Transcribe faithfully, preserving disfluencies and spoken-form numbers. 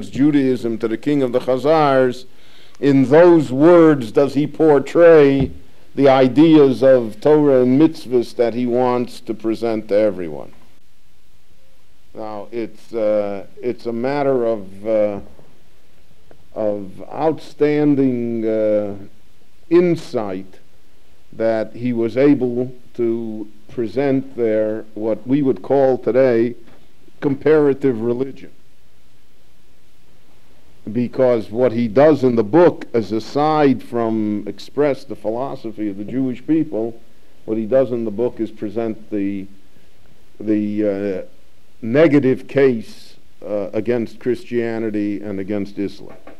presents Judaism to the king of the Khazars, in those words does he portray the ideas of Torah and mitzvahs that he wants to present to everyone. Now, it's uh, it's a matter of uh, of outstanding uh, insight that he was able to present there what we would call today comparative religion. Because what he does in the book, as aside from express the philosophy of the Jewish people, what he does in the book is present the the uh, negative case uh, against Christianity and against Islam.